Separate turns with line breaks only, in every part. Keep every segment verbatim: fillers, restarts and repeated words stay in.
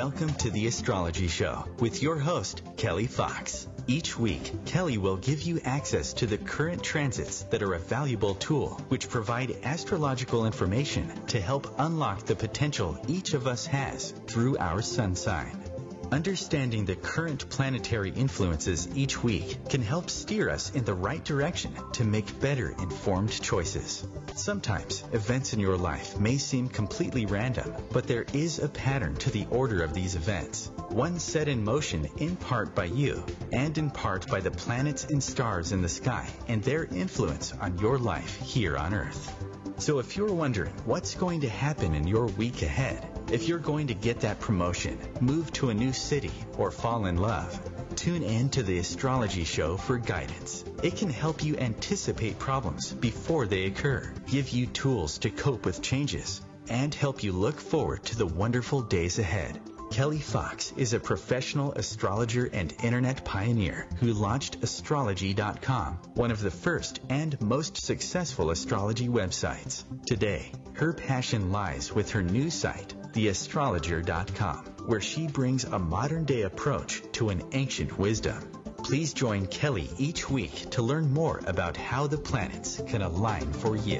Welcome to The Astrology Show with your host, Kelly Fox. Each week, Kelly will give you access to the current transits that are a valuable tool which provide astrological information to help unlock the potential each of us has through our sun sign. Understanding the current planetary influences each week can help steer us in the right direction to make better informed choices. Sometimes events in your life may seem completely random, but there is a pattern to the order of these events, one set in motion in part by you and in part by the planets and stars in the sky and their influence on your life here on Earth. So if you're wondering what's going to happen in your week ahead, if you're going to get that promotion, move to a new city, or fall in love, tune in to the Astrology Show for guidance. It can help you anticipate problems before they occur, give you tools to cope with changes, and help you look forward to the wonderful days ahead. Kelly Fox is a professional astrologer and internet pioneer who launched astrology dot com, one of the first and most successful astrology websites. Today, her passion lies with her new site, the astrologer dot com, where she brings a modern-day approach to an ancient wisdom. Please join Kelly each week to learn more about how the planets can align for you.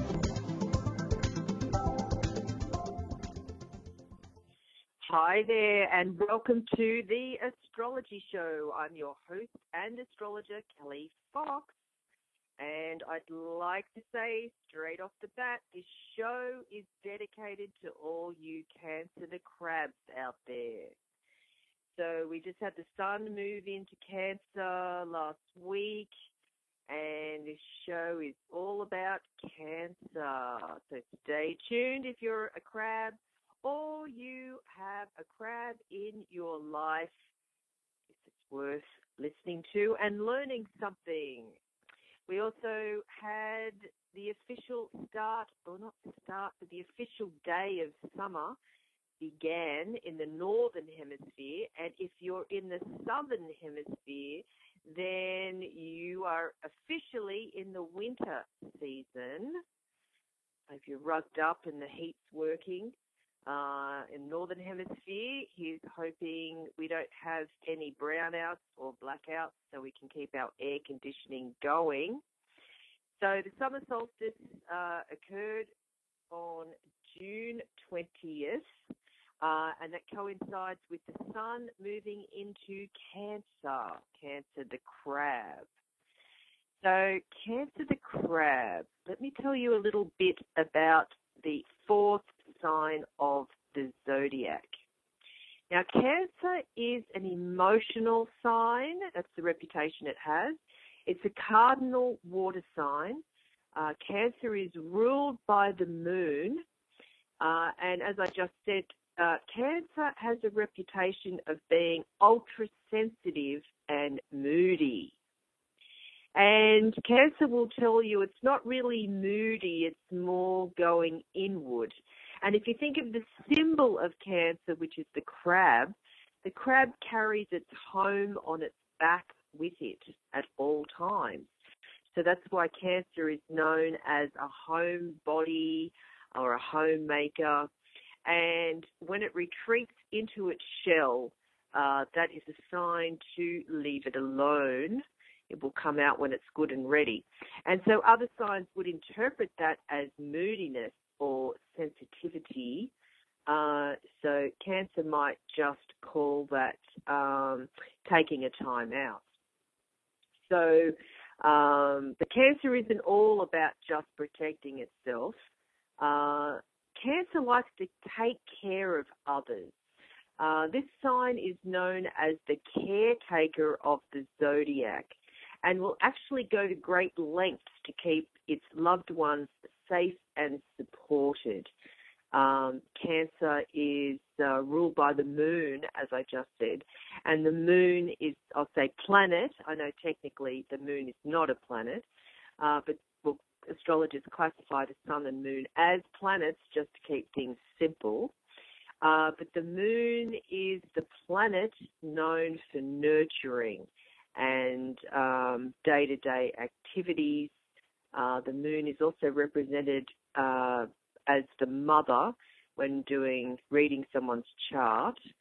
Hi there, and welcome to the Astrology Show. I'm your host and astrologer, Kelly Fox. And I'd like to say straight off the bat, this show is dedicated to all you Cancer the crabs out there. So we just had the sun move into Cancer last week, and this show is all about Cancer. So stay tuned if you're a crab or you have a crab in your life. It's worth listening to and learning something. We also had the official start, or not the start, but the official day of summer began in the northern hemisphere. And if you're in the southern hemisphere, then you are officially in the winter season. If you're rugged up and the heat's working, Uh, in Northern Hemisphere, he's hoping we don't have any brownouts or blackouts so we can keep our air conditioning going. So the summer solstice uh, occurred on June twentieth, uh, and that coincides with the sun moving into Cancer, Cancer the crab. So Cancer the crab, let me tell you a little bit about the fourth sign of the zodiac. Now, Cancer is an emotional sign. That's the reputation it has. It's a cardinal water sign. Uh, Cancer is ruled by the moon. Uh, and as I just said, uh, Cancer has a reputation of being ultra-sensitive and moody. And Cancer will tell you it's not really moody, it's more going inward. And if you think of the symbol of Cancer, which is the crab, the crab carries its home on its back with it at all times. So that's why Cancer is known as a homebody or a homemaker. And when it retreats into its shell, uh, that is a sign to leave it alone. It will come out when it's good and ready. And so other signs would interpret that as moodiness or sensitivity. Uh, so Cancer might just call that um, taking a time out. So um, the Cancer isn't all about just protecting itself. Uh, Cancer likes to take care of others. Uh, this sign is known as the caretaker of the zodiac, and will actually go to great lengths to keep its loved ones safe and supported. Um, Cancer is uh, ruled by the moon, as I just said, and the moon is, I'll say planet. I know technically the moon is not a planet, uh, but well, astrologers classify the sun and moon as planets just to keep things simple. Uh, but the moon is the planet known for nurturing and um, day-to-day activities. Uh, the moon is also represented uh, as the mother when doing reading someone's chart.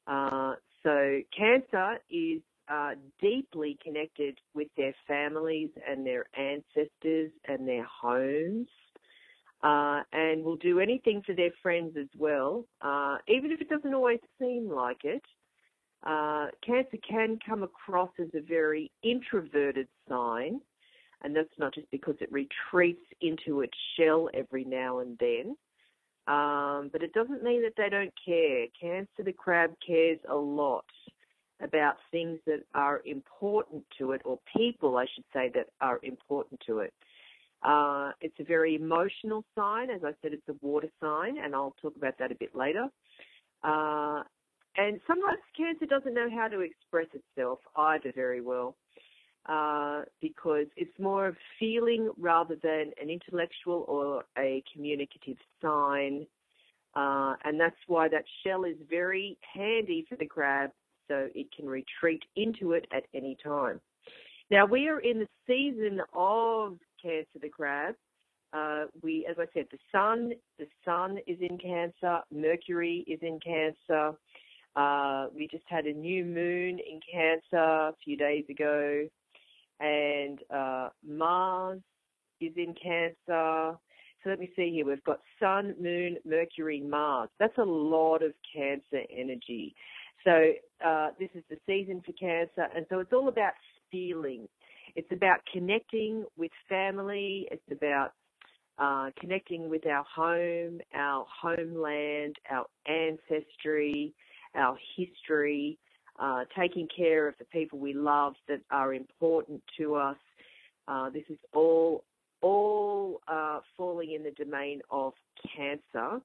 Uh, so Cancer is uh, deeply connected with their families and their ancestors and their homes, uh, and will do anything for their friends as well, uh, even if it doesn't always seem like it. Uh, Cancer can come across as a very introverted sign, and that's not just because it retreats into its shell every now and then, um, but it doesn't mean that they don't care. Cancer, the crab, cares a lot about things that are important to it, or people, I should say, that are important to it. Uh, it's a very emotional sign. As I said, it's a water sign, and I'll talk about that a bit later. Uh, and sometimes Cancer doesn't know how to express itself either very well, uh, because it's more of feeling rather than an intellectual or a communicative sign. Uh, and that's why that shell is very handy for the crab, so it can retreat into it at any time. Now, we are in the season of Cancer, the crab. Uh, we, as I said, the sun, the sun is in Cancer, Mercury is in Cancer. Uh, we just had a new moon in Cancer a few days ago, and uh, Mars is in Cancer. So let me see here. We've got Sun, Moon, Mercury, Mars. That's a lot of Cancer energy. So uh, this is the season for Cancer, and so it's all about feeling. It's about connecting with family. It's about uh, connecting with our home, our homeland, our ancestry, our history, uh, taking care of the people we love that are important to us. Uh, this is all all uh, falling in the domain of Cancer.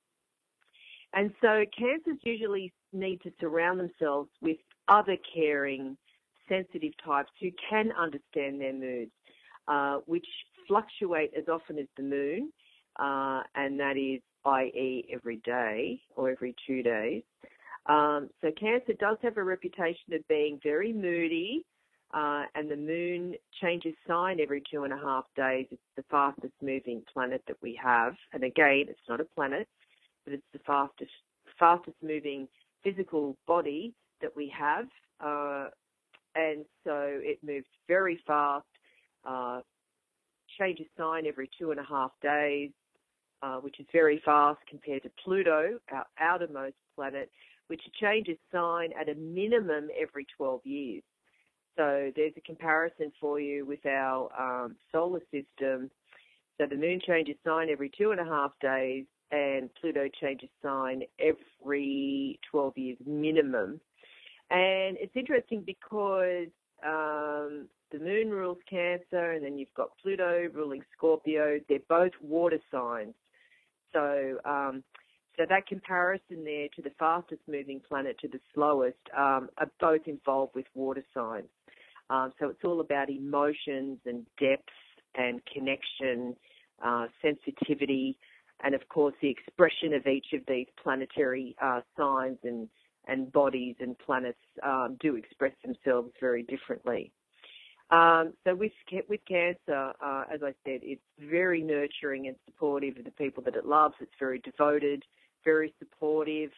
And so Cancers usually need to surround themselves with other caring, sensitive types who can understand their moods, uh, which fluctuate as often as the moon, uh, and that is, that is every day or every two days. Um, so Cancer does have a reputation of being very moody, uh, and the moon changes sign every two and a half days. It's the fastest moving planet that we have. And again, it's not a planet, but it's the fastest, fastest moving physical body that we have. Uh, and so it moves very fast, uh, changes sign every two and a half days, uh, which is very fast compared to Pluto, our outermost planet, which changes sign at a minimum every twelve years. So there's a comparison for you with our um, solar system. So the moon changes sign every two and a half days, and Pluto changes sign every twelve years minimum. And it's interesting because um, the moon rules Cancer, and then you've got Pluto ruling Scorpio. They're both water signs. So um, so that comparison there to the fastest moving planet to the slowest um, are both involved with water signs. Um, so it's all about emotions and depth and connection, uh, sensitivity, and of course the expression of each of these planetary uh, signs and, and bodies and planets um, do express themselves very differently. Um, so with with Cancer, uh, as I said, it's very nurturing and supportive of the people that it loves. It's very devoted, very supportive,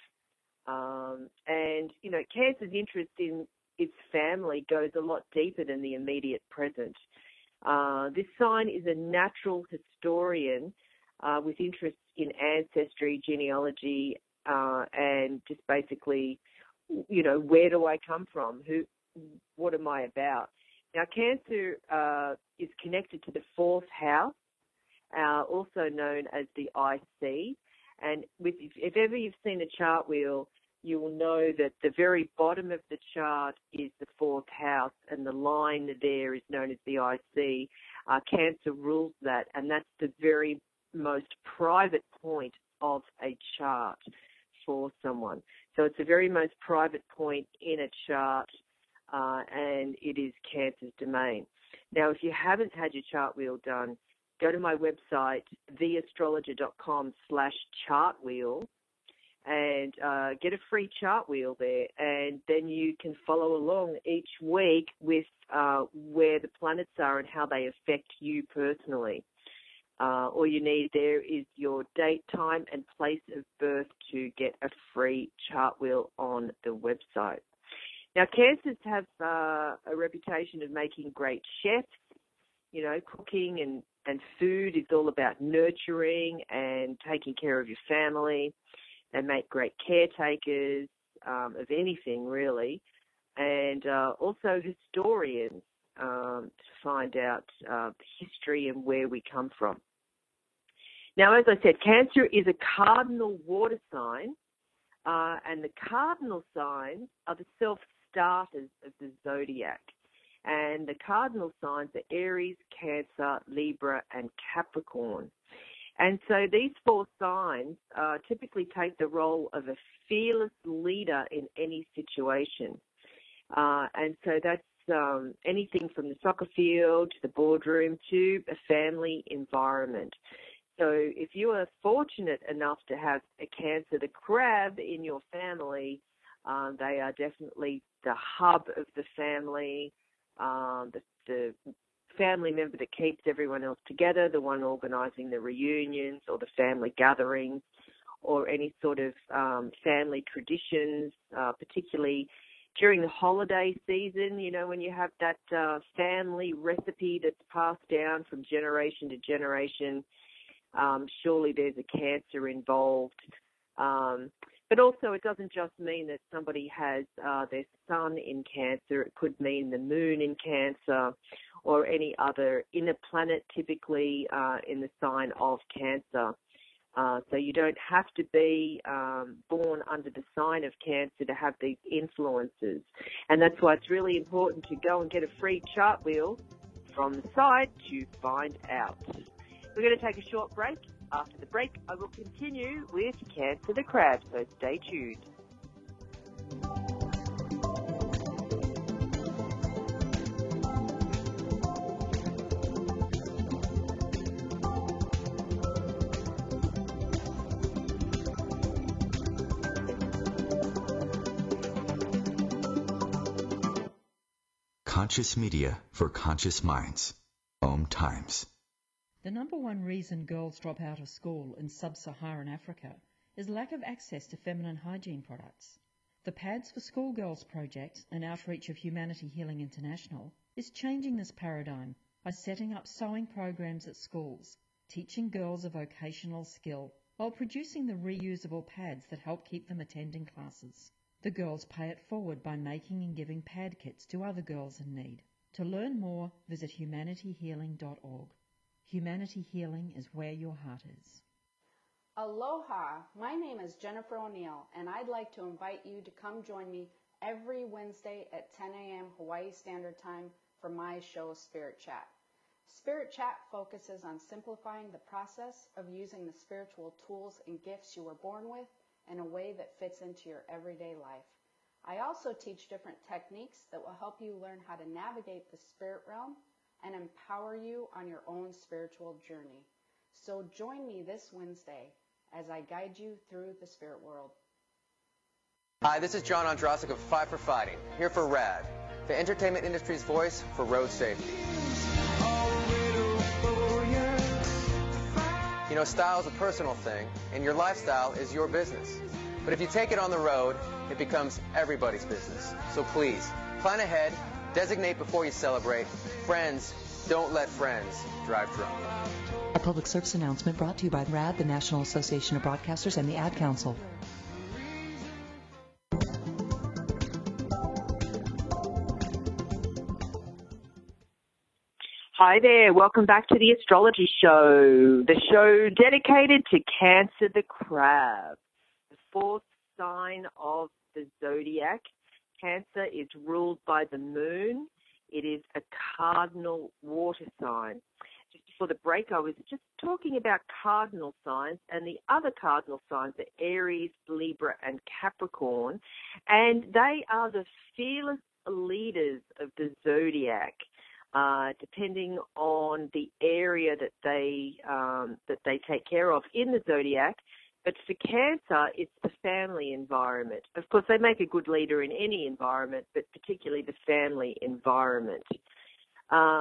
um, and you know, Cancer's interest in its family goes a lot deeper than the immediate present. Uh, this sign is a natural historian uh, with interests in ancestry, genealogy, uh, and just basically, you know, where do I come from? Who, what am I about? Now, Cancer uh, is connected to the fourth house, uh, also known as the I C. And with, if ever you've seen a chart wheel, you will know that the very bottom of the chart is the fourth house, and the line there is known as the I C. Uh, Cancer rules that, and that's the very most private point of a chart for someone. So it's the very most private point in a chart, uh, and it is Cancer's domain. Now, if you haven't had your chart wheel done, go to my website, the astrologer dot com slash chart wheel, and uh, get a free chart wheel there, and then you can follow along each week with uh, where the planets are and how they affect you personally. Uh, all you need there is your date, time, and place of birth to get a free chart wheel on the website. Now, Cancers have uh, a reputation of making great chefs. You know, cooking and, and food is all about nurturing and taking care of your family. They make great caretakers um, of anything, really, and uh, also historians um, to find out uh, the history and where we come from. Now, as I said, Cancer is a cardinal water sign, uh, and the cardinal signs are the self-starters of the zodiac. And the cardinal signs are Aries, Cancer, Libra, and Capricorn. And so these four signs uh, typically take the role of a fearless leader in any situation. Uh, and so that's um, anything from the soccer field to the boardroom to a family environment. So if you are fortunate enough to have a Cancer, the crab, in your family, uh, they are definitely the hub of the family, um, the, the family member that keeps everyone else together, the one organising the reunions or the family gatherings or any sort of um, family traditions, uh, particularly during the holiday season, you know, when you have that uh, family recipe that's passed down from generation to generation. Um, surely there's a Cancer involved. Um, but also it doesn't just mean that somebody has uh, their sun in Cancer. It could mean the moon in Cancer or any other inner planet typically uh, in the sign of Cancer. Uh, so you don't have to be um, born under the sign of Cancer to have these influences. And that's why it's really important to go and get a free chart wheel from the site to find out. We're going to take a short break. After the break, I will continue with Cancer the Crab, so stay tuned.
Conscious media for conscious minds. Om Times.
The number one reason girls drop out of school in sub-Saharan Africa is lack of access to feminine hygiene products. The Pads for Schoolgirls project, an outreach of Humanity Healing International, is changing this paradigm by setting up sewing programs at schools, teaching girls a vocational skill while producing the reusable pads that help keep them attending classes. The girls pay it forward by making and giving pad kits to other girls in need. To learn more, visit humanity healing dot org. Humanity Healing is where your heart is.
Aloha, my name is Jennifer O'Neill, and I'd like to invite you to come join me every Wednesday at ten a.m. Hawaii Standard Time for my show, Spirit Chat. Spirit Chat focuses on simplifying the process of using the spiritual tools and gifts you were born with in a way that fits into your everyday life. I also teach different techniques that will help you learn how to navigate the spirit realm and empower you on your own spiritual journey. So join me this Wednesday as I guide you through the spirit world.
Hi, this is John Ondrasik of Five for Fighting, here for RAD, the entertainment industry's voice for road safety. You know, style is a personal thing, and your lifestyle is your business. But if you take it on the road, it becomes everybody's business. So please, plan ahead, designate before you celebrate. Friends, don't let friends drive drunk.
A public service announcement brought to you by RAD, the National Association of Broadcasters, and the Ad Council.
Hi there, welcome back to the Astrology Show, the show dedicated to Cancer the Crab, the fourth sign of the zodiac. Cancer is ruled by the moon. It is a cardinal water sign. Just before the break, I was just talking about cardinal signs, and the other cardinal signs are Aries, Libra, and Capricorn, and they are the fearless leaders of the zodiac. Uh, depending on the area that they um, that they take care of in the zodiac. But for Cancer, it's the family environment. Of course, they make a good leader in any environment, but particularly the family environment. Um,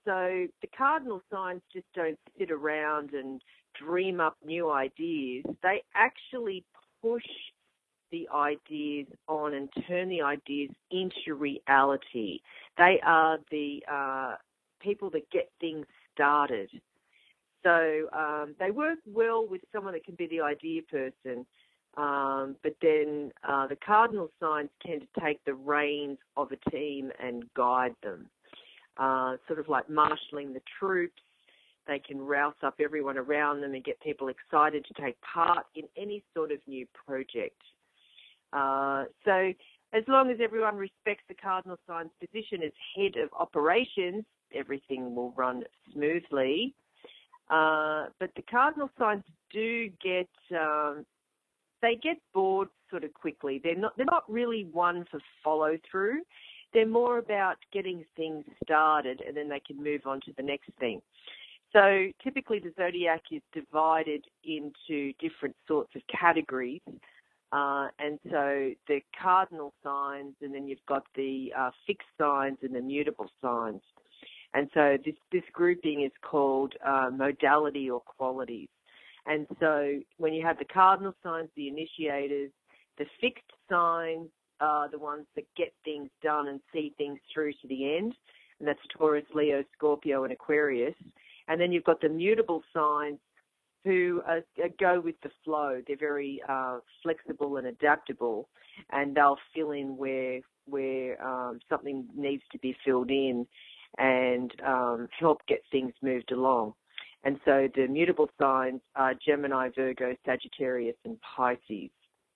so the cardinal signs just don't sit around and dream up new ideas. They actually push the ideas on and turn the ideas into reality. They are the uh, people that get things started. So um, they work well with someone that can be the idea person, um, but then uh, the cardinal signs tend to take the reins of a team and guide them, uh, sort of like marshalling the troops. They can rouse up everyone around them and get people excited to take part in any sort of new project. Uh, so as long as everyone respects the cardinal sign's position as head of operations, everything will run smoothly. Uh, but the cardinal signs do get, um, they get bored sort of quickly. They're not, they're not really one for follow through. They're more about getting things started and then they can move on to the next thing. So typically the zodiac is divided into different sorts of categories. Uh, and so the cardinal signs, and then you've got the uh, fixed signs and the mutable signs. And so this, this grouping is called uh, modality or qualities. And so when you have the cardinal signs, the initiators, the fixed signs are the ones that get things done and see things through to the end. And that's Taurus, Leo, Scorpio, and Aquarius. And then you've got the mutable signs who uh, go with the flow. They're very uh, flexible and adaptable, and they'll fill in where where um, something needs to be filled in and um, help get things moved along. And so the mutable signs are Gemini, Virgo, Sagittarius, and Pisces.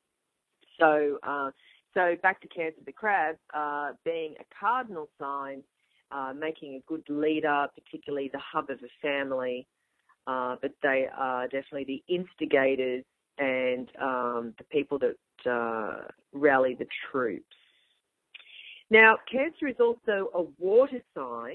So, uh, so back to Cancer the Crab, uh, being a cardinal sign, uh, making a good leader, particularly the hub of a family. Uh, but they are definitely the instigators and um, the people that uh, rally the troops. Now, Cancer is also a water sign,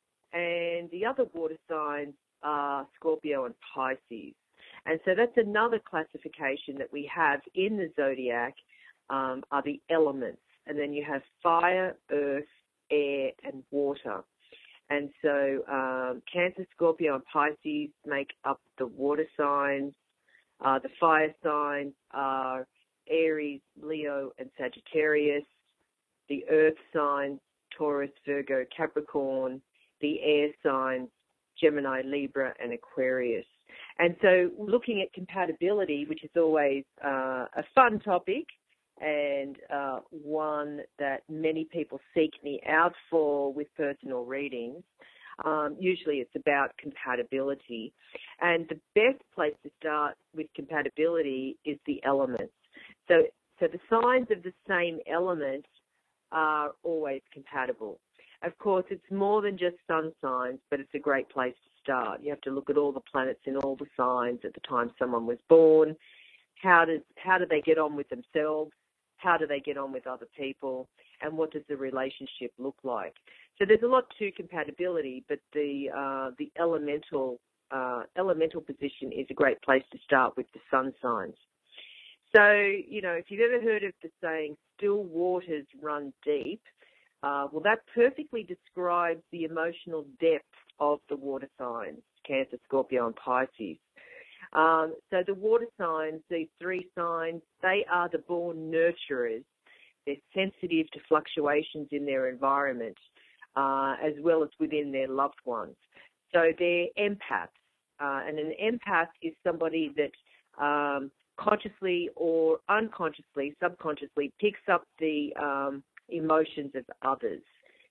and the other water signs are Scorpio and Pisces. And so that's another classification that we have in the zodiac, um, are the elements. And then you have fire, earth, air, and water. And so um, Cancer, Scorpio, and Pisces make up the water signs. Uh, the fire signs are Aries, Leo, and Sagittarius. The earth signs, Taurus, Virgo, Capricorn. The air signs, Gemini, Libra, and Aquarius. And so looking at compatibility, which is always uh, a fun topic, and uh, one that many people seek me out for with personal readings. Um, usually it's about compatibility. And the best place to start with compatibility is the elements. So, so the signs of the same element are always compatible. Of course, it's more than just sun signs, but it's a great place to start. You have to look at all the planets in all the signs at the time someone was born. How does, how do they get on with themselves? How do they get on with other people, and what does the relationship look like? So there's a lot to compatibility, but the uh, the elemental uh, elemental position is a great place to start with the sun signs. So, you know, if you've ever heard of the saying, still waters run deep, uh, well, that perfectly describes the emotional depth of the water signs, Cancer, Scorpio, and Pisces. Um, so the water signs, these three signs, they are the born nurturers. They're sensitive to fluctuations in their environment, uh, as well as within their loved ones. So they're empaths, uh, and an empath is somebody that um, consciously or unconsciously, subconsciously picks up the um, emotions of others.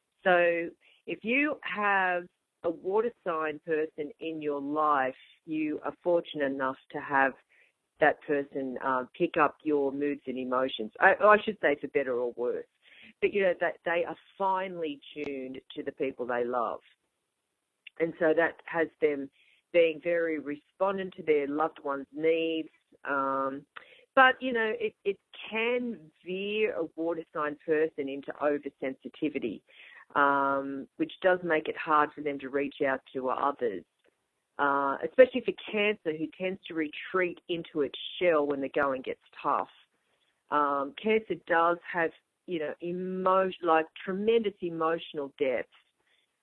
So if you have a water sign person in your life, you are fortunate enough to have that person uh, pick up your moods and emotions. I, I should say for better or worse. But, you know, that they are finely tuned to the people they love. And so that has them being very respondent to their loved ones' needs. Um, but, you know, it, it can veer a water sign person into oversensitivity. Um, which does make it hard for them to reach out to others, uh, especially for Cancer, who tends to retreat into its shell when the going gets tough. Um, Cancer does have, you know, emotion, like tremendous emotional depth,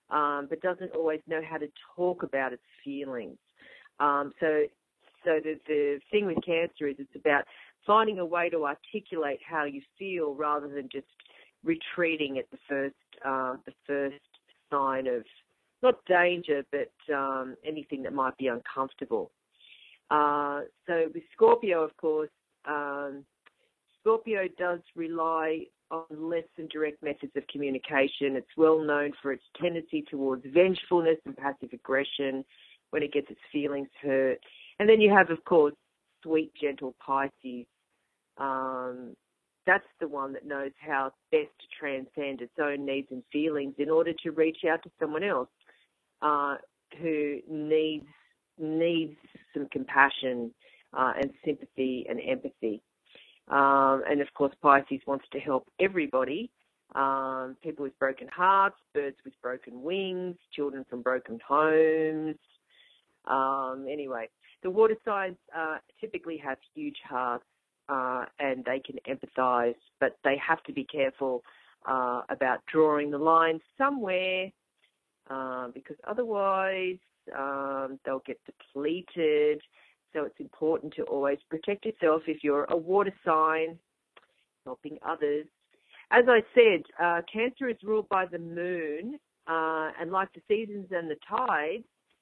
um, but doesn't always know how to talk about its feelings. Um, so so the, the thing with cancer is it's about finding a way to articulate how you feel rather than just retreating at the first uh, the first sign of, not danger, but um, anything that might be uncomfortable. Uh, so with Scorpio, of course, um, Scorpio does rely on less than direct methods of communication. It's well known for its tendency towards vengefulness and passive aggression when it gets its feelings hurt. And then you have, of course, sweet, gentle Pisces. Um, that's the one that knows how best to transcend its own needs and feelings in order to reach out to someone else uh, who needs needs some compassion uh, and sympathy and empathy. Um, and, of course, Pisces wants to help everybody, um, people with broken hearts, birds with broken wings, children from broken homes. Um, anyway, the water signs uh, typically have huge hearts uh, and they can empathize, but they have to be careful uh, about drawing the line somewhere uh, because otherwise um, they'll get depleted. So it's important to always protect yourself if you're a water sign, helping others. As I said, uh, Cancer is ruled by the moon, uh, and like the seasons and the tides,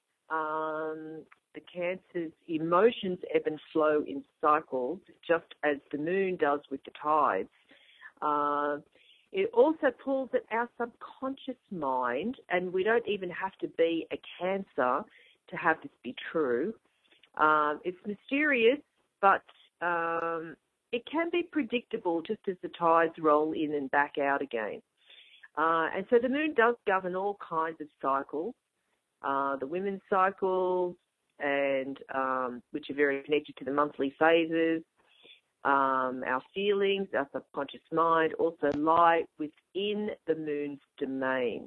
um, the Cancer's emotions ebb and flow in cycles, just as the moon does with the tides. Uh, it also pulls at our subconscious mind, and we don't even have to be a Cancer to have this be true. Um, it's mysterious, but um, it can be predictable just as the tides roll in and back out again. Uh, and so the moon does govern all kinds of cycles, uh, the women's cycles, and um, which are very connected to the monthly phases. Um, our feelings, our subconscious mind also lie within the moon's domain.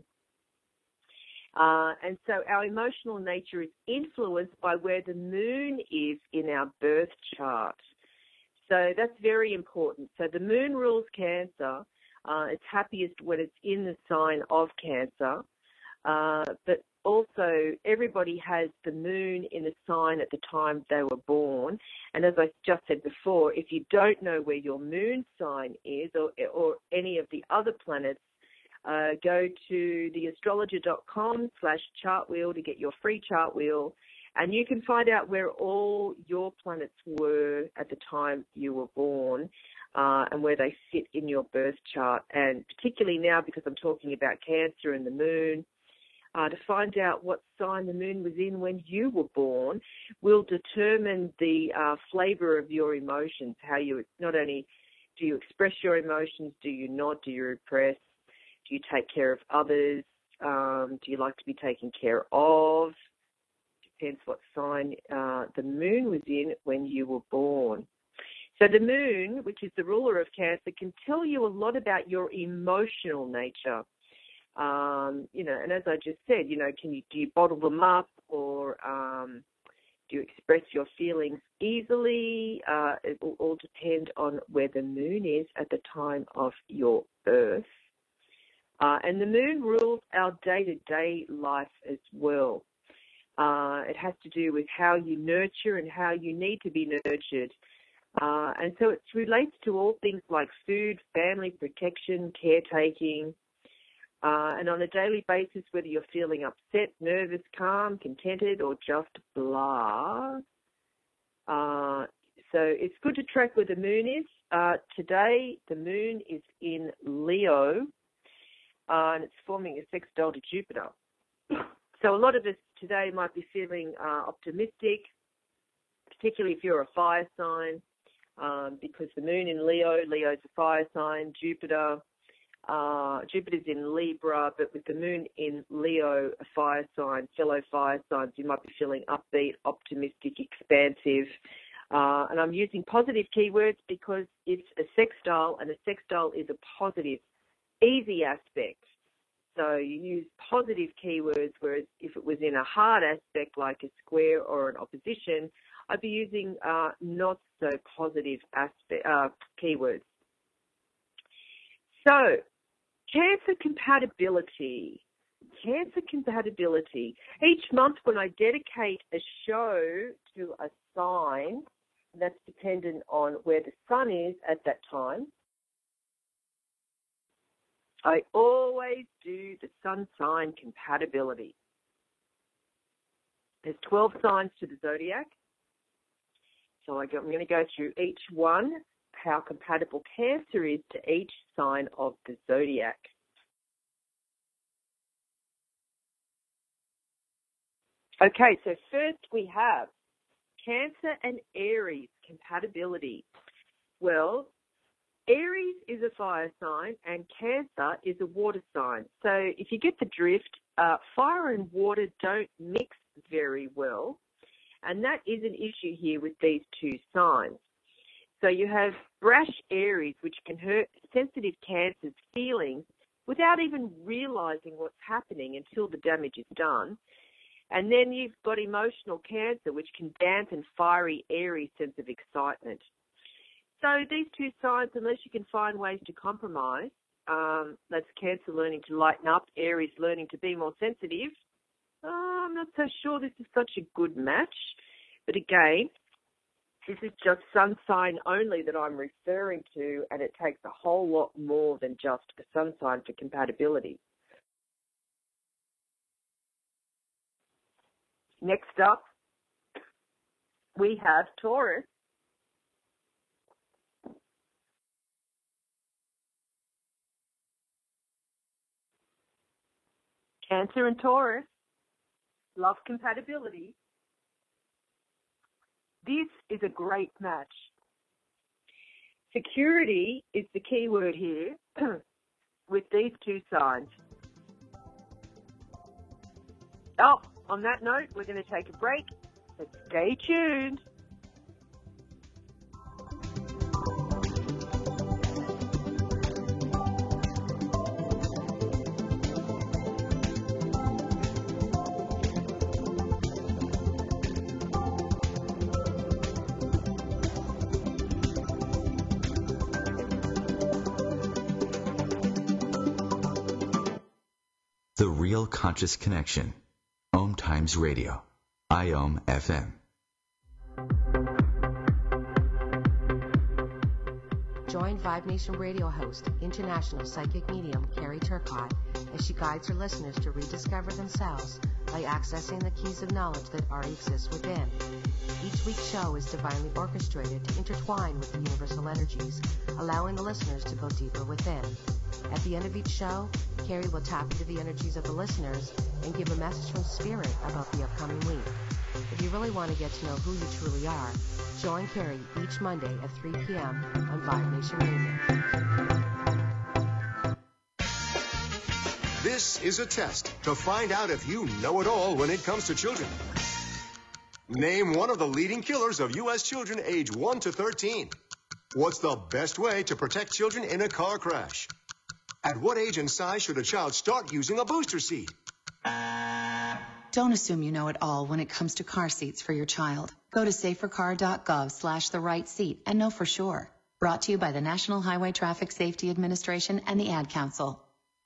Uh, and so our emotional nature is influenced by where the moon is in our birth chart. So that's very important. So the moon rules Cancer. Uh, it's happiest when it's in the sign of Cancer. Uh, but also everybody has the moon in a sign at the time they were born. And as I just said before, if you don't know where your moon sign is or, or any of the other planets, Uh, go to theastrologer.com slash chart wheel to get your free chart wheel, and you can find out where all your planets were at the time you were born uh, and where they sit in your birth chart. And particularly now, because I'm talking about Cancer and the moon, uh, to find out what sign the moon was in when you were born will determine the uh, flavor of your emotions, how you not only do you express your emotions, do you not, do you repress, do you take care of others? Um, do you like to be taken care of? Depends what sign uh, the moon was in when you were born. So the moon, which is the ruler of Cancer, can tell you a lot about your emotional nature. Um, you know, and as I just said, you know, can you do you bottle them up, or um, do you express your feelings easily? Uh, it will all depend on where the moon is at the time of your birth. Uh, and the moon rules our day-to-day life as well. Uh, it has to do with how you nurture and how you need to be nurtured. Uh, and so it relates to all things like food, family, protection, caretaking. Uh, and on a daily basis, whether you're feeling upset, nervous, calm, contented, or just blah. Uh, so it's good to track where the moon is. Uh, today, the moon is in Leo. Uh, and it's forming a sextile to Jupiter. So a lot of us today might be feeling uh, optimistic, particularly if you're a fire sign, um, because the moon in Leo, Leo's a fire sign, Jupiter, uh, Jupiter's in Libra, but with the moon in Leo, a fire sign, fellow fire signs, you might be feeling upbeat, optimistic, expansive. Uh, and I'm using positive keywords because it's a sextile, and a sextile is a positive, easy aspect. So you use positive keywords, whereas if it was in a hard aspect like a square or an opposition, I'd be using uh, not so positive aspect, uh, keywords. So Cancer compatibility. cancer compatibility. Each month when I dedicate a show to a sign, that's dependent on where the sun is at that time, I always do the sun sign compatibility. There's twelve signs to the zodiac. So I'm going to go through each one, how compatible Cancer is to each sign of the zodiac. Okay, so first we have Cancer and Aries compatibility. Well, Aries is a fire sign and Cancer is a water sign. So if you get the drift, uh, fire and water don't mix very well. And that is an issue here with these two signs. So you have brash Aries, which can hurt sensitive Cancer's feelings without even realizing what's happening until the damage is done. And then you've got emotional Cancer, which can dampen fiery Aries' sense of excitement. So these two signs, unless you can find ways to compromise, um, that's Cancer learning to lighten up, Aries learning to be more sensitive. Uh, I'm not so sure this is such a good match. But again, this is just sun sign only that I'm referring to, and it takes a whole lot more than just a sun sign for compatibility. Next up, we have Taurus. Cancer and Taurus, love compatibility. This is a great match. Security is the key word here with these two signs. Oh, on that note, we're going to take a break, but stay tuned.
The Real Conscious Connection. Om Times Radio. I O M F M.
Join Vibe Nation radio host, international psychic medium Carrie Turcotte, as she guides her listeners to rediscover themselves by accessing the keys of knowledge that already exist within. Each week's show is divinely orchestrated to intertwine with the universal energies, allowing the listeners to go deeper within. At the end of each show, Carrie will tap into the energies of the listeners and give a message from Spirit about the upcoming week. If you really want to get to know who you truly are, join Carrie each Monday at three p.m. on Vibe Nation Radio.
This is a test to find out if you know it all when it comes to children. Name one of the leading killers of U S children age one to thirteen. What's the best way to protect children in a car crash? At what age and size should a child start using a booster seat?
Don't assume you know it all when it comes to car seats for your child. Go to safercar.gov slash the right seat and know for sure. Brought to you by the National Highway Traffic Safety Administration and the Ad Council.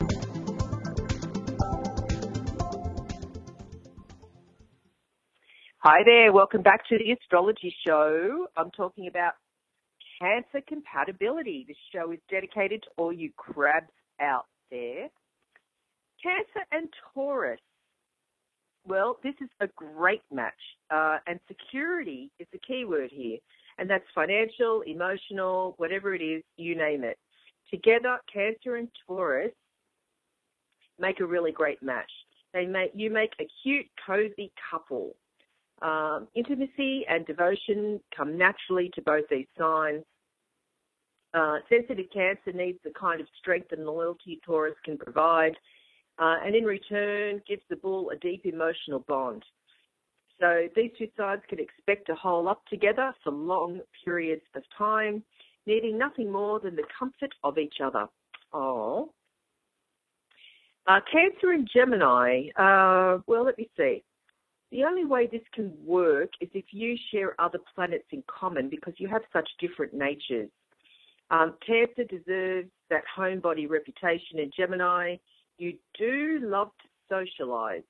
Hi there, welcome back to the Astrology Show. I'm talking about Cancer compatibility. This show is dedicated to all you crabs out there. Cancer and Taurus. Well, this is a great match, uh, and security is the key word here, and that's financial, emotional, whatever it is, you name it. Together, Cancer and Taurus make a really great match. They make you make a cute, cozy couple. Um, intimacy and devotion come naturally to both these signs. Uh, sensitive Cancer needs the kind of strength and loyalty Taurus can provide, uh, and in return gives the bull a deep emotional bond. So these two sides can expect to hole up together for long periods of time, needing nothing more than the comfort of each other. Oh. Uh, Cancer and Gemini, uh, well, let me see. The only way this can work is if you share other planets in common because you have such different natures. Um, Cancer deserves that homebody reputation in Gemini. You do love to socialize.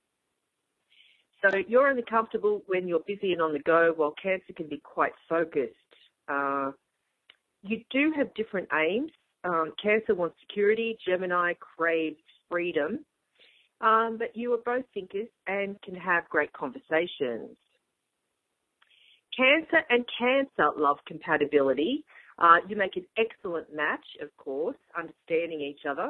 So you're only comfortable when you're busy and on the go, while Cancer can be quite focused. Uh, you do have different aims. Um, Cancer wants security. Gemini craves freedom. Um, but you are both thinkers and can have great conversations. Cancer and Cancer love compatibility. Uh, you make an excellent match, of course, understanding each other.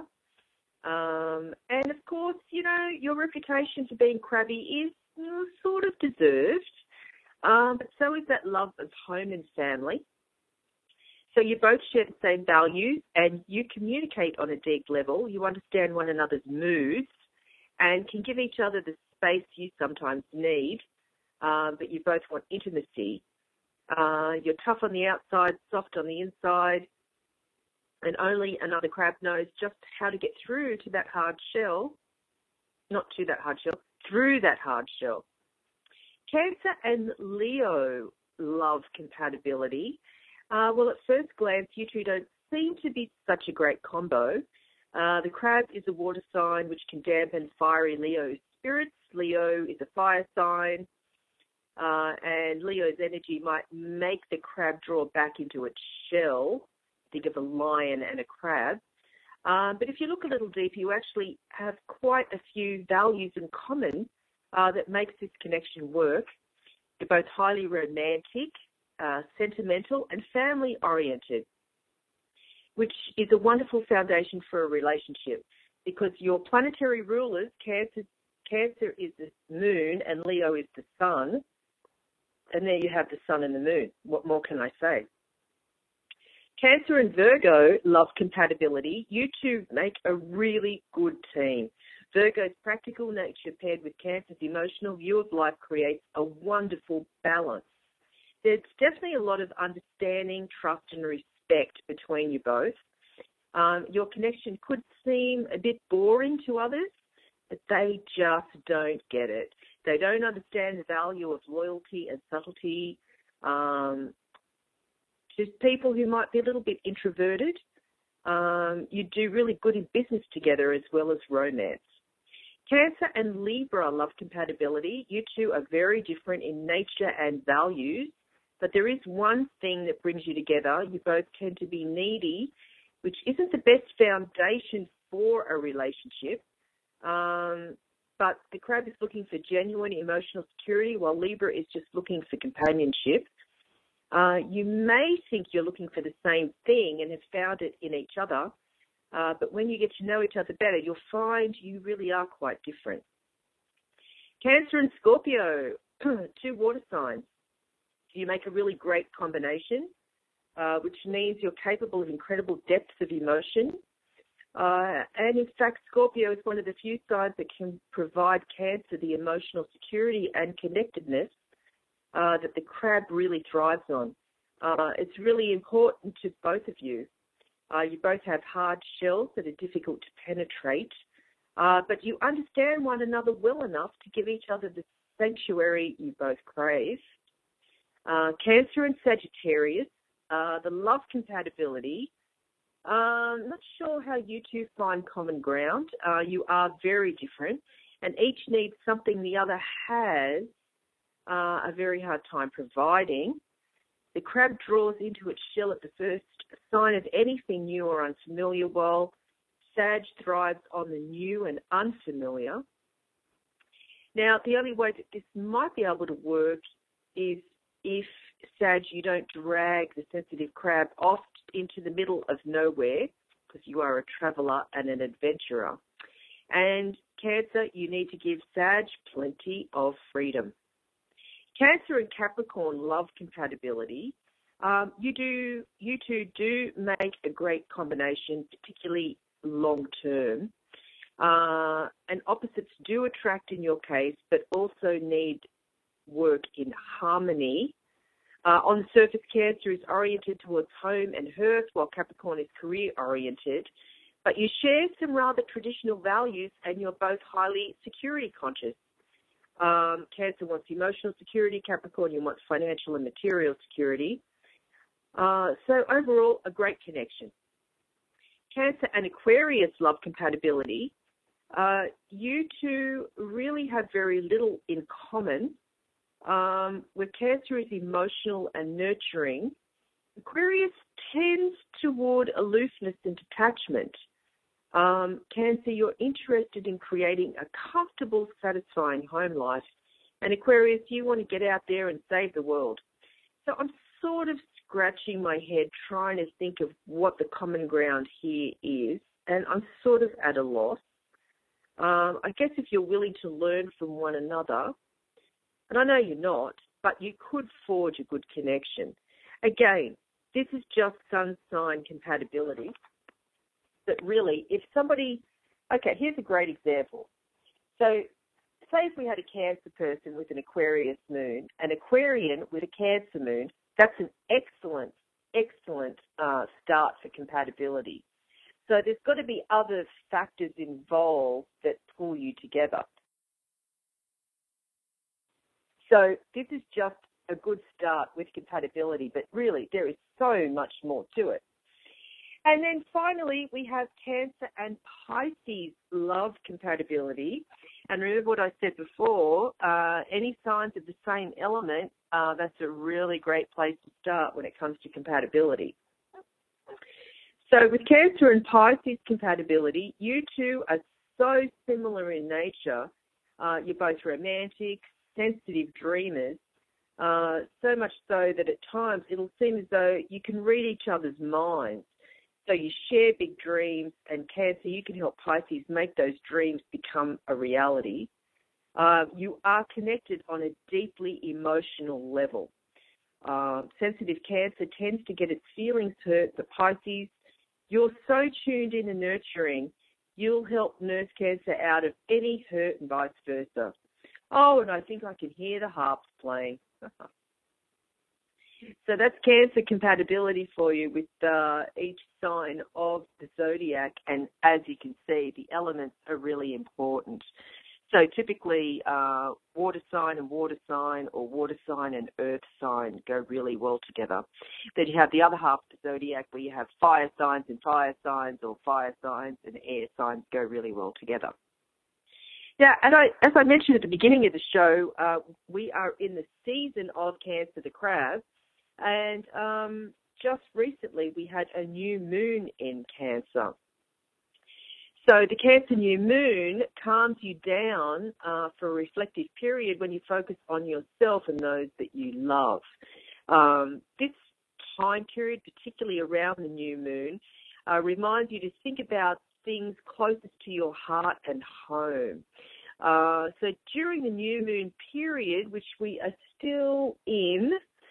Um, and, of course, you know, your reputation for being crabby is uh, sort of deserved, um, but so is that love of home and family. So you both share the same values and you communicate on a deep level. You understand one another's moods and can give each other the space you sometimes need, um, but you both want intimacy. Uh, you're tough on the outside, soft on the inside, and only another crab knows just how to get through to that hard shell, not to that hard shell, through that hard shell. Cancer and Leo love compatibility. Uh, well, at first glance, you two don't seem to be such a great combo. Uh, the crab is a water sign which can dampen fiery Leo's spirits. Leo is a fire sign, uh, and Leo's energy might make the crab draw back into its shell. Think of a lion and a crab. Um, but if you look a little deeper, you actually have quite a few values in common uh, that makes this connection work. You're both highly romantic, uh, sentimental, and family-oriented, which is a wonderful foundation for a relationship because your planetary rulers, Cancer, Cancer is the moon and Leo is the sun, and there you have the sun and the moon. What more can I say? Cancer and Virgo love compatibility. You two make a really good team. Virgo's practical nature paired with Cancer's emotional view of life creates a wonderful balance. There's definitely a lot of understanding, trust and respect between you both. Um, your connection could seem a bit boring to others, but they just don't get it. They don't understand the value of loyalty and subtlety. Um, to people who might be a little bit introverted, um, you do really good in business together as well as romance. Cancer and Libra love compatibility. You two are very different in nature and values, but there is one thing that brings you together. You both tend to be needy, which isn't the best foundation for a relationship. Um, but the crab is looking for genuine emotional security, while Libra is just looking for companionship. Uh, you may think you're looking for the same thing and have found it in each other, uh, but when you get to know each other better, you'll find you really are quite different. Cancer and Scorpio, two water signs. You make a really great combination, uh, which means you're capable of incredible depths of emotion. Uh, and in fact, Scorpio is one of the few signs that can provide Cancer the emotional security and connectedness Uh, that the crab really thrives on. Uh, it's really important to both of you. Uh, you both have hard shells that are difficult to penetrate, uh, but you understand one another well enough to give each other the sanctuary you both crave. Uh, Cancer and Sagittarius, uh, the love compatibility. Um, not sure how you two find common ground. Uh, you are very different, and each needs something the other has Uh, a very hard time providing. The crab draws into its shell at the first sign of anything new or unfamiliar, while Sag thrives on the new and unfamiliar. Now, the only way that this might be able to work is if, Sag, you don't drag the sensitive crab off into the middle of nowhere, because you are a traveller and an adventurer. And Cancer, you need to give Sag plenty of freedom. Cancer and Capricorn love compatibility. Um, you do, you two do make a great combination, particularly long term. Uh, and opposites do attract in your case, but also need work in harmony. Uh, on the surface, Cancer is oriented towards home and hearth, while Capricorn is career oriented. But you share some rather traditional values, and you're both highly security conscious. Um, Cancer wants emotional security. Capricorn, you want financial and material security. Uh, so overall, a great connection. Cancer and Aquarius love compatibility. Uh, you two really have very little in common. Um, where Cancer is emotional and nurturing, Aquarius tends toward aloofness and detachment. Um, Cancer, you're interested in creating a comfortable, satisfying home life. And Aquarius, you want to get out there and save the world. So I'm sort of scratching my head trying to think of what the common ground here is, and I'm sort of at a loss. Um, I guess if you're willing to learn from one another, and I know you're not, but you could forge a good connection. Again, this is just sun sign compatibility. But really, if somebody, okay, here's a great example. So say if we had a Cancer person with an Aquarius moon, an Aquarian with a Cancer moon, that's an excellent, excellent uh, start for compatibility. So there's got to be other factors involved that pull you together. So this is just a good start with compatibility, but really there is so much more to it. And then finally, we have Cancer and Pisces love compatibility. And remember what I said before, uh, any signs of the same element, uh, that's a really great place to start when it comes to compatibility. So with Cancer and Pisces compatibility, you two are so similar in nature. Uh, you're both romantic, sensitive dreamers, uh, so much so that at times it'll seem as though you can read each other's minds. So you share big dreams, and Cancer, you can help Pisces make those dreams become a reality. Uh, you are connected on a deeply emotional level. Uh, sensitive Cancer tends to get its feelings hurt, but Pisces, you're so tuned in and nurturing, you'll help nurse Cancer out of any hurt and vice versa. Oh, and I think I can hear the harps playing. So that's Cancer compatibility for you with uh, each sign of the zodiac. And as you can see, the elements are really important. So typically uh, water sign and water sign, or water sign and earth sign go really well together. Then you have the other half of the zodiac where you have fire signs and fire signs, or fire signs and air signs go really well together. Yeah, and I, as I mentioned at the beginning of the show, uh, we are in the season of Cancer the Crab. And um, just recently we had a new moon in Cancer. So the Cancer new moon calms you down uh, for a reflective period when you focus on yourself and those that you love. Um, this time period, particularly around the new moon, uh, reminds you to think about things closest to your heart and home. Uh, so during the new moon period, which we are still in,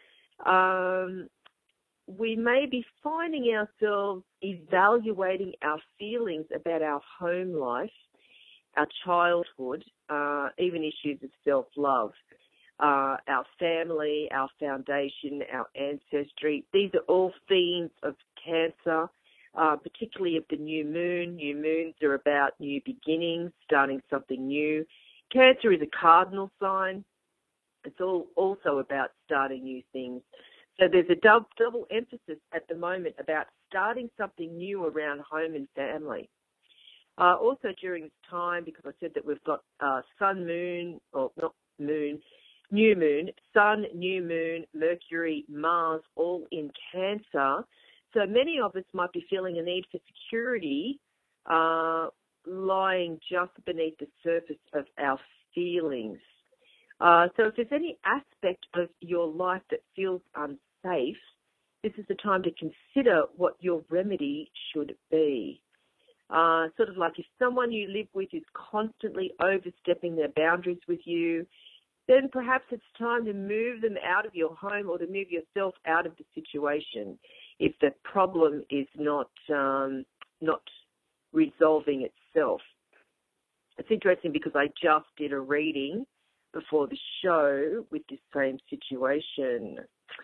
Um, we may be finding ourselves evaluating our feelings about our home life, our childhood, uh, even issues of self-love, uh, our family, our foundation, our ancestry. These are all themes of Cancer, uh, particularly of the new moon. New moons are about new beginnings, starting something new. Cancer is a cardinal sign. It's all also about starting new things. So there's a double, double emphasis at the moment about starting something new around home and family. Uh, also during this time, because I said that we've got uh, sun, moon, or not moon, new moon, sun, new moon, Mercury, Mars, all in Cancer. So many of us might be feeling a need for security uh, lying just beneath the surface of our feelings. Uh, so if there's any aspect of your life that feels unsafe, this is the time to consider what your remedy should be. Uh, sort of like if someone you live with is constantly overstepping their boundaries with you, then perhaps it's time to move them out of your home or to move yourself out of the situation if the problem is not um, not resolving itself. It's interesting because I just did a reading before the show with this same situation.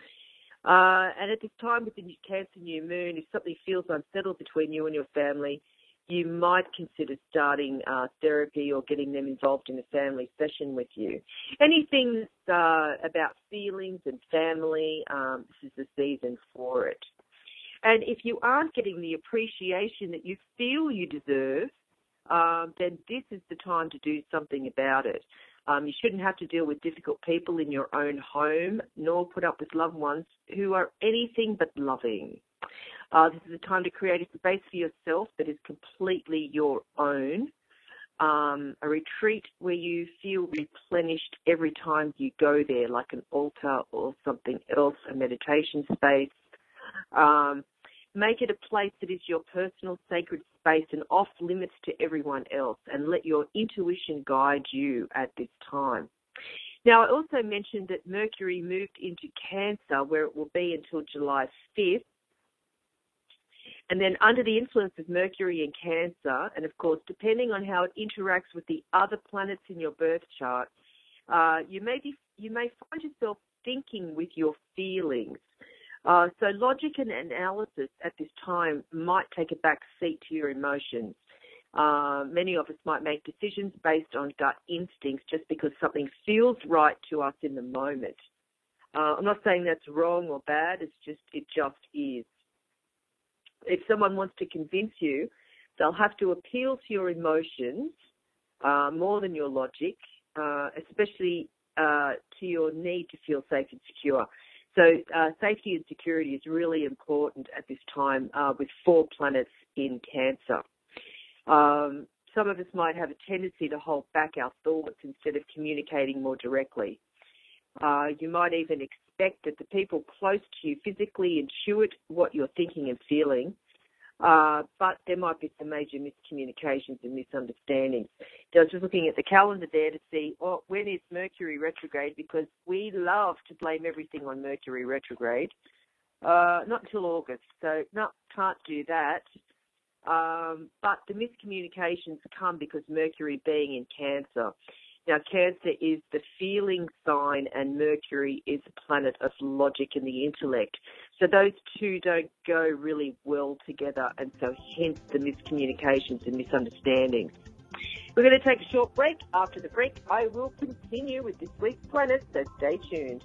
Uh, and at this time with the Cancer new moon, if something feels unsettled between you and your family, you might consider starting uh, therapy or getting them involved in a family session with you. Anything uh, about feelings and family, um, this is the season for it. And if you aren't getting the appreciation that you feel you deserve, um, then this is the time to do something about it. Um, you shouldn't have to deal with difficult people in your own home, nor put up with loved ones who are anything but loving. Uh, this is a time to create a space for yourself that is completely your own. Um, a retreat where you feel replenished every time you go there, like an altar or something else, a meditation space. Um, make it a place that is your personal sacred space and off limits to everyone else, and let your intuition guide you at this time. Now, I also mentioned that Mercury moved into Cancer, where it will be until July fifth. And then under the influence of Mercury in Cancer, and of course, depending on how it interacts with the other planets in your birth chart, uh, you may be, you may find yourself thinking with your feelings. Uh, so logic and analysis at this time might take a back seat to your emotions. Uh, many of us might make decisions based on gut instincts just because something feels right to us in the moment. Uh, I'm not saying that's wrong or bad. It's just, it just is. If someone wants to convince you, they'll have to appeal to your emotions uh, more than your logic, uh, especially uh, to your need to feel safe and secure. So uh, safety and security is really important at this time uh, with four planets in Cancer. Um, some of us might have a tendency to hold back our thoughts instead of communicating more directly. Uh, you might even expect that the people close to you physically intuit what you're thinking and feeling, uh, but there might be some major miscommunications and misunderstandings. So I was just looking at the calendar there to see, oh, when is Mercury retrograde, because we love to blame everything on Mercury retrograde. Uh, not until August, so no, can't do that. Um, but the miscommunications come because Mercury being in Cancer. Now, Cancer is the feeling sign and Mercury is a planet of logic and the intellect. So those two don't go really well together, and so hence the miscommunications and misunderstandings. We're going to take a short break. After the break, I will continue with this week's planet, so stay tuned.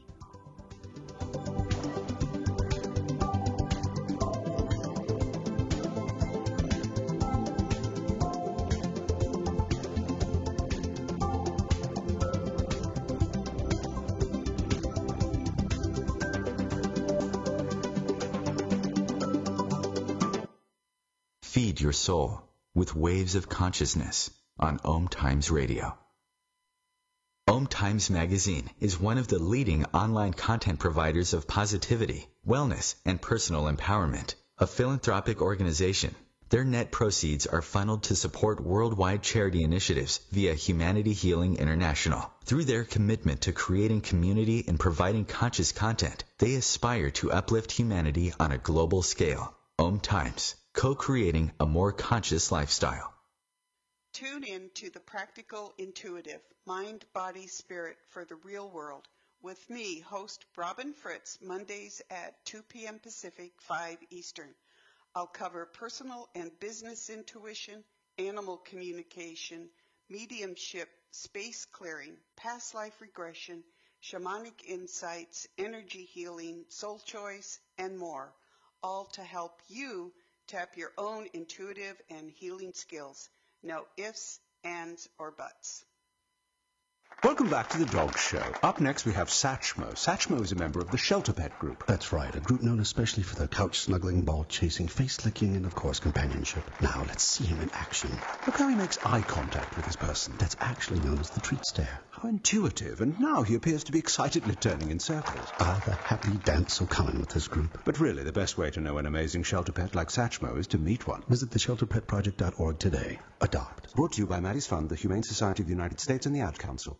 Feed your soul with Waves of Consciousness on Om Times Radio. Om Times Magazine is one of the leading online content providers of positivity, wellness, and personal empowerment, a philanthropic organization. Their net proceeds are funneled to support worldwide charity initiatives via Humanity Healing International. Through their commitment to creating community and providing conscious content, they aspire to uplift humanity on a global scale. Om Times, co-creating a more conscious lifestyle.
Tune in to the Practical Intuitive, Mind, Body, Spirit for the Real World with me, host Robin Fritz, Mondays at two p.m. Pacific, five Eastern. I'll cover personal and business intuition, animal communication, mediumship, space clearing, past life regression, shamanic insights, energy healing, soul choice, and more, all to help you tap your own intuitive and healing skills. No ifs, ands, or buts.
Welcome back to the Dog Show. Up next, we have Satchmo. Satchmo is a member of the Shelter Pet Group.
That's right, a group known especially for their couch-snuggling, ball-chasing, face-licking, and, of course, companionship. Now, let's see him in action.
Look how he makes eye contact with his person.
That's actually known as the treat stare.
How intuitive, and now he appears to be excitedly turning in circles.
Ah, the happy dance so common with this group.
But really, the best way to know an amazing shelter pet like Satchmo is to meet one.
Visit the shelter pet project dot org today. Adopt.
Brought to you by Maddie's Fund, the Humane Society of the United States, and the Ad Council.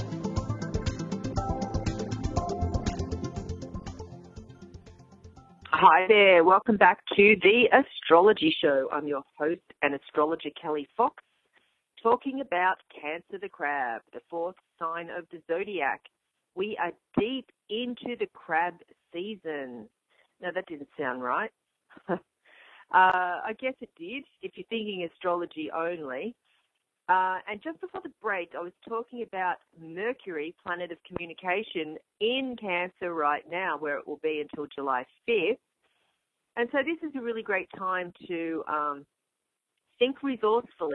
Hi there. Welcome back to the Astrology Show. I'm your host and astrologer, Kelly Fox, talking about Cancer the Crab, the fourth sign of the zodiac. We are deep into the crab season. Now, that didn't sound right. uh, I guess it did, if you're thinking astrology only. Uh, and just before the break, I was talking about Mercury, planet of communication, in Cancer right now, where it will be until July fifth. And so this is a really great time to um, think resourcefully,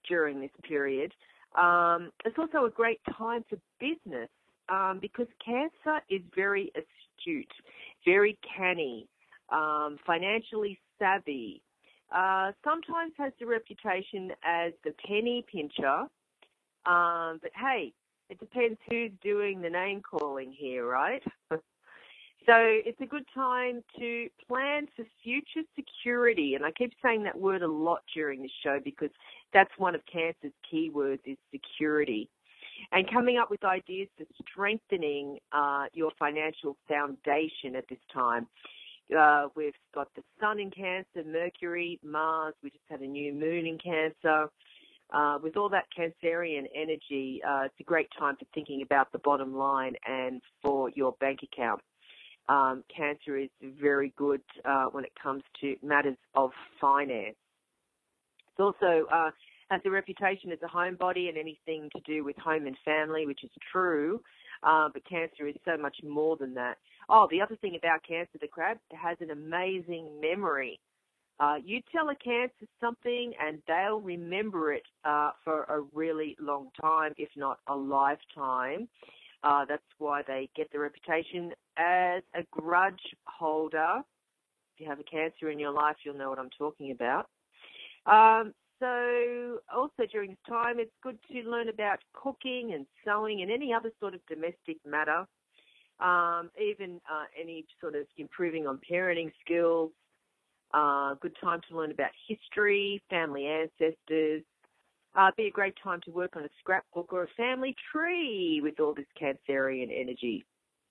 during this period. Um, it's also a great time for business um, because Cancer is very astute, very canny, um, financially savvy, uh, sometimes has the reputation as the penny pincher, um, but hey, it depends who's doing the name calling here, right? So it's a good time to plan for future security. And I keep saying that word a lot during this show because that's one of Cancer's keywords is security. And coming up with ideas for strengthening uh, your financial foundation at this time. Uh, we've got the Sun in Cancer, Mercury, Mars. We just had a new moon in Cancer. Uh, with all that Cancerian energy, uh, it's a great time for thinking about the bottom line and for your bank account. Um, Cancer is very good uh, when it comes to matters of finance. It also uh, has a reputation as a homebody and anything to do with home and family, which is true, uh, but Cancer is so much more than that. Oh, the other thing about Cancer, the crab, it has an amazing memory. Uh, you tell a Cancer something and they'll remember it uh, for a really long time, if not a lifetime. Uh, that's why they get the reputation as a grudge holder. If you have a Cancer in your life, you'll know what I'm talking about. Um, so also during this time, it's good to learn about cooking and sewing and any other sort of domestic matter, um, even uh, any sort of improving on parenting skills. Uh, good time to learn about history, family ancestors. Uh, be a great time to work on a scrapbook or a family tree with all this Cancerian energy.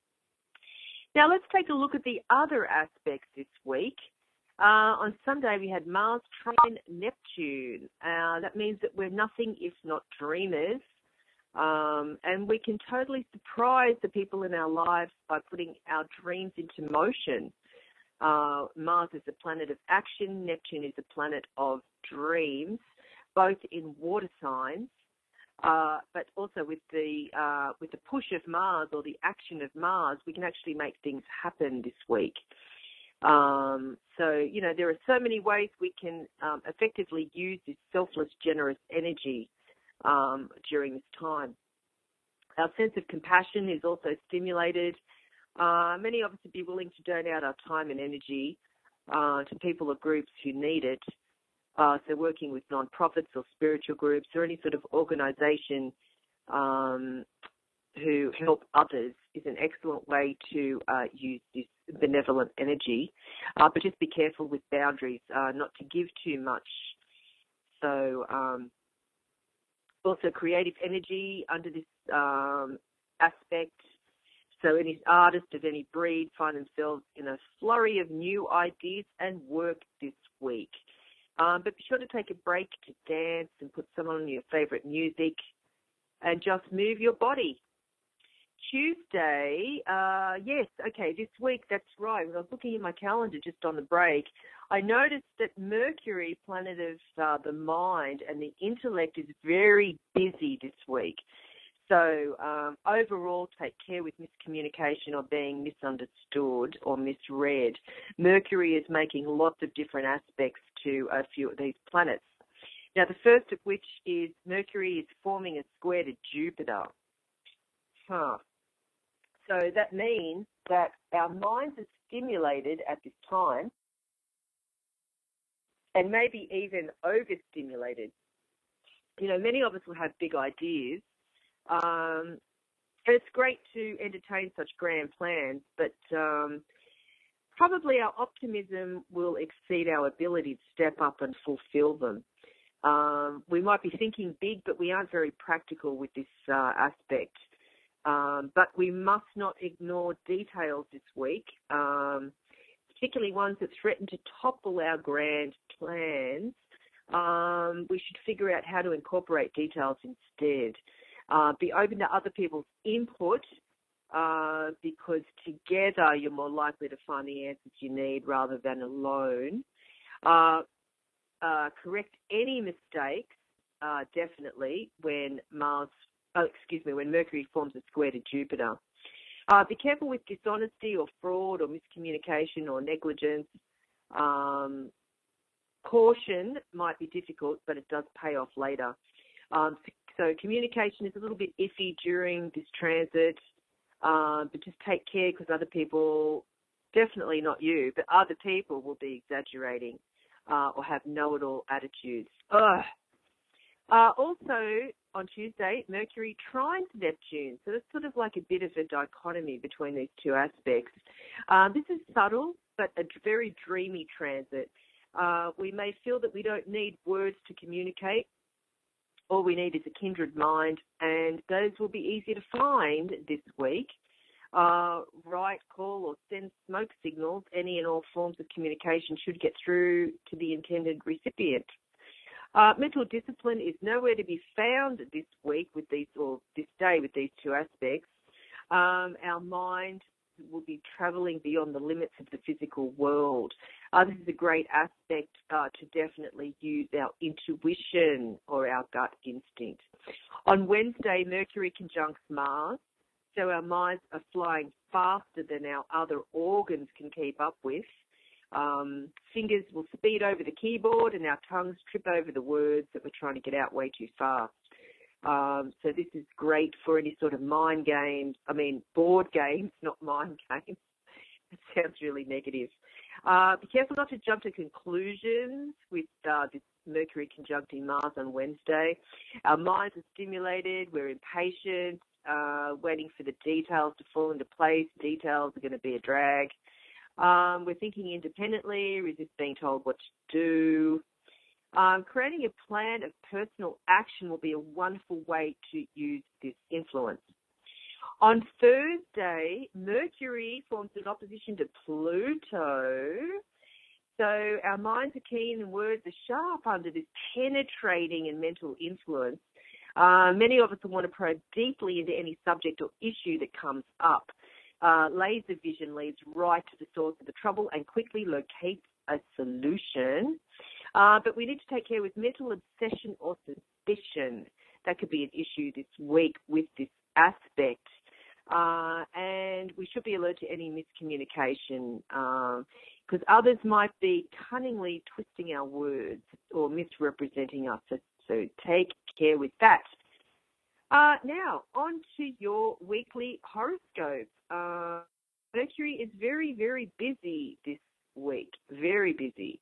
Now let's take a look at the other aspects this week. Uh, on Sunday we had Mars trine Neptune. Uh, that means that we're nothing if not dreamers. Um, and we can totally surprise the people in our lives by putting our dreams into motion. Uh, Mars is a planet of action. Neptune is a planet of dreams, both in water signs, uh, but also with the uh, with the push of Mars or the action of Mars, we can actually make things happen this week. Um, so, you know, there are so many ways we can um, effectively use this selfless, generous energy um, during this time. Our sense of compassion is also stimulated. Uh, many of us would be willing to donate our time and energy uh, to people or groups who need it. Uh, so working with non-profits or spiritual groups or any sort of organisation um, who help others is an excellent way to uh, use this benevolent energy. Uh, but just be careful with boundaries, uh, not to give too much. So um, also creative energy under this um, aspect. So any artist of any breed find themselves in a flurry of new ideas and work this week. Um, but be sure to take a break to dance and put some on your favourite music and just move your body. Tuesday, uh, yes, okay, this week, that's right. When I was looking at my calendar just on the break, I noticed that Mercury, planet of uh, the mind and the intellect, is very busy this week. So um, overall, take care with miscommunication or being misunderstood or misread. Mercury is making lots of different aspects to a few of these planets. Now, the first of which is Mercury is forming a square to Jupiter. Huh. So that means that our minds are stimulated at this time and maybe even overstimulated. You know, many of us will have big ideas. Um, and it's great to entertain such grand plans, but um, probably our optimism will exceed our ability to step up and fulfill them. Um, we might be thinking big, but we aren't very practical with this uh, aspect. Um, but we must not ignore details this week, um, particularly ones that threaten to topple our grand plans. Um, we should figure out how to incorporate details instead. Uh, be open to other people's input uh, because together you're more likely to find the answers you need rather than alone. Uh, uh, correct any mistakes, uh, definitely, when Mars, oh, excuse me, when Mercury forms a square to Jupiter. Uh, be careful with dishonesty or fraud or miscommunication or negligence. Um, Caution might be difficult, but it does pay off later. Um, so communication is a little bit iffy during this transit, uh, but just take care because other people, definitely not you, but other people will be exaggerating uh, or have know-it-all attitudes. Ugh. Uh, also, on Tuesday, Mercury trines Neptune. So it's sort of like a bit of a dichotomy between these two aspects. Uh, this is subtle, but a very dreamy transit. Uh, we may feel that we don't need words to communicate. All we need is a kindred mind, and those will be easier to find this week. Uh, write, call, or send smoke signals. Any and all forms of communication should get through to the intended recipient. Uh, mental discipline is nowhere to be found this week with these, or this day with these two aspects. Um, our mind will be travelling beyond the limits of the physical world. Uh, this is a great aspect uh, to definitely use our intuition or our gut instinct. On Wednesday, Mercury conjuncts Mars, so our minds are flying faster than our other organs can keep up with. Um, fingers will speed over the keyboard and our tongues trip over the words that we're trying to get out way too fast. Um, so this is great for any sort of mind games, I mean board games, not mind games. It sounds really negative. Uh, be careful not to jump to conclusions with uh, this Mercury conjuncting Mars on Wednesday. Our minds are stimulated, we're impatient, uh, waiting for the details to fall into place. Details are going to be a drag. Um, we're thinking independently, resist being told what to do. Um, creating a plan of personal action will be a wonderful way to use this influence. On Thursday, Mercury forms an opposition to Pluto. So our minds are keen and words are sharp under this penetrating and mental influence. Uh, many of us will want to probe deeply into any subject or issue that comes up. Uh, laser vision leads right to the source of the trouble and quickly locates a solution. Uh, but we need to take care with mental obsession or suspicion. That could be an issue this week with this aspect. Uh, and we should be alert to any miscommunication because um, others might be cunningly twisting our words or misrepresenting us. So, so take care with that. Uh, now, on to your weekly horoscope. Uh, Mercury is very, very busy this week, very busy.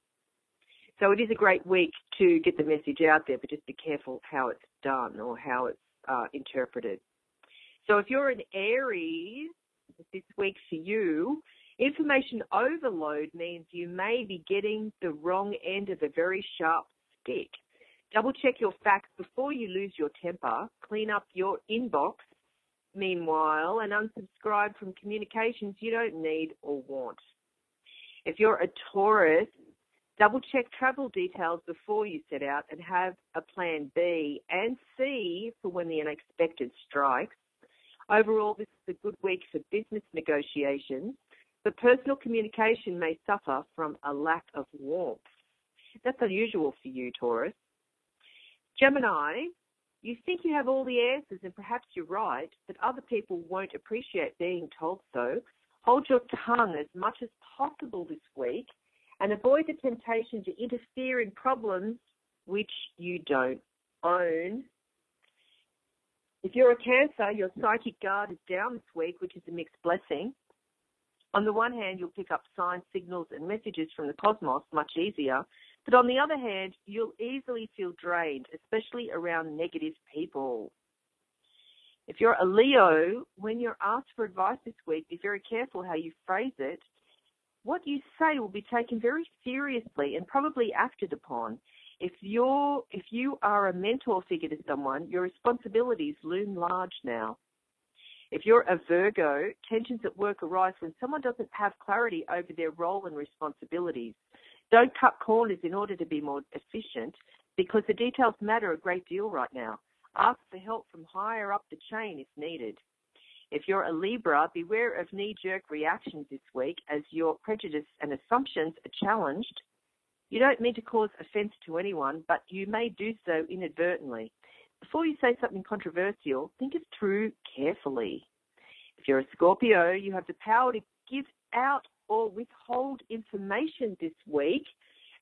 So it is a great week to get the message out there, but just be careful how it's done or how it's uh, interpreted. So if you're an Aries, this week for you, information overload means you may be getting the wrong end of a very sharp stick. Double check your facts before you lose your temper. Clean up your inbox, meanwhile, and unsubscribe from communications you don't need or want. If you're a Taurus, double check travel details before you set out and have a plan B and C for when the unexpected strikes. Overall, this is a good week for business negotiations, but personal communication may suffer from a lack of warmth. That's unusual for you, Taurus. Gemini, you think you have all the answers and perhaps you're right, but other people won't appreciate being told so. Hold your tongue as much as possible this week and avoid the temptation to interfere in problems which you don't own. If you're a Cancer, your psychic guard is down this week, which is a mixed blessing. On the one hand, you'll pick up signs, signals, and messages from the cosmos much easier. But on the other hand, you'll easily feel drained, especially around negative people. If you're a Leo, when you're asked for advice this week, be very careful how you phrase it. What you say will be taken very seriously and probably acted upon. If you're, if you are a mentor figure to someone, your responsibilities loom large now. If you're a Virgo, tensions at work arise when someone doesn't have clarity over their role and responsibilities. Don't cut corners in order to be more efficient because the details matter a great deal right now. Ask for help from higher up the chain if needed. If you're a Libra, beware of knee-jerk reactions this week as your prejudice and assumptions are challenged. You don't mean to cause offence to anyone, but you may do so inadvertently. Before you say something controversial, think it through carefully. If you're a Scorpio, you have the power to give out or withhold information this week,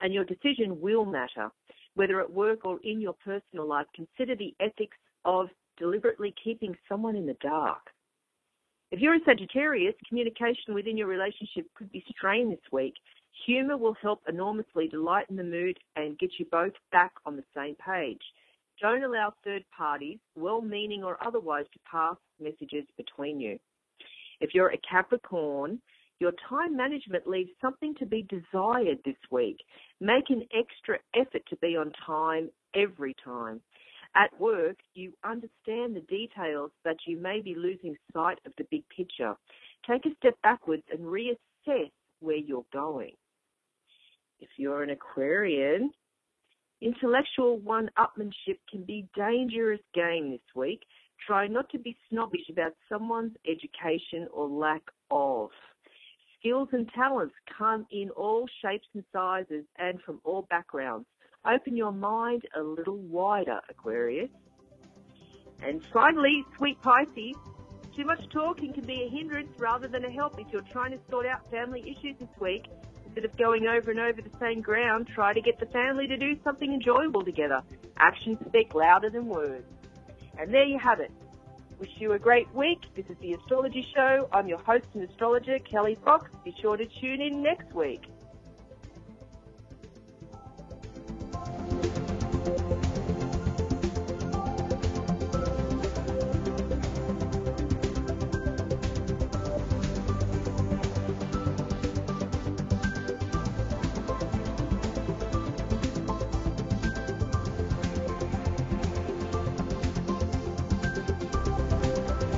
and your decision will matter. Whether at work or in your personal life, consider the ethics of deliberately keeping someone in the dark. If you're a Sagittarius, communication within your relationship could be strained this week. Humour will help enormously to lighten the mood and get you both back on the same page. Don't allow third parties, well-meaning or otherwise, to pass messages between you. If you're a Capricorn, your time management leaves something to be desired this week. Make an extra effort to be on time every time. At work, you understand the details, but you may be losing sight of the big picture. Take a step backwards and reassess where you're going. If you're an Aquarian, intellectual one-upmanship can be a dangerous game this week. Try not to be snobbish about someone's education or lack of. Skills and talents come in all shapes and sizes and from all backgrounds. Open your mind a little wider, Aquarius. And finally, sweet Pisces, too much talking can be a hindrance rather than a help if you're trying to sort out family issues this week. Instead of going over and over the same ground, try to get the family to do something enjoyable together. Actions speak louder than words. And there you have it. Wish you a great week. This is The Astrology Show. I'm your host and astrologer, Kelly Fox. Be sure to tune in next week.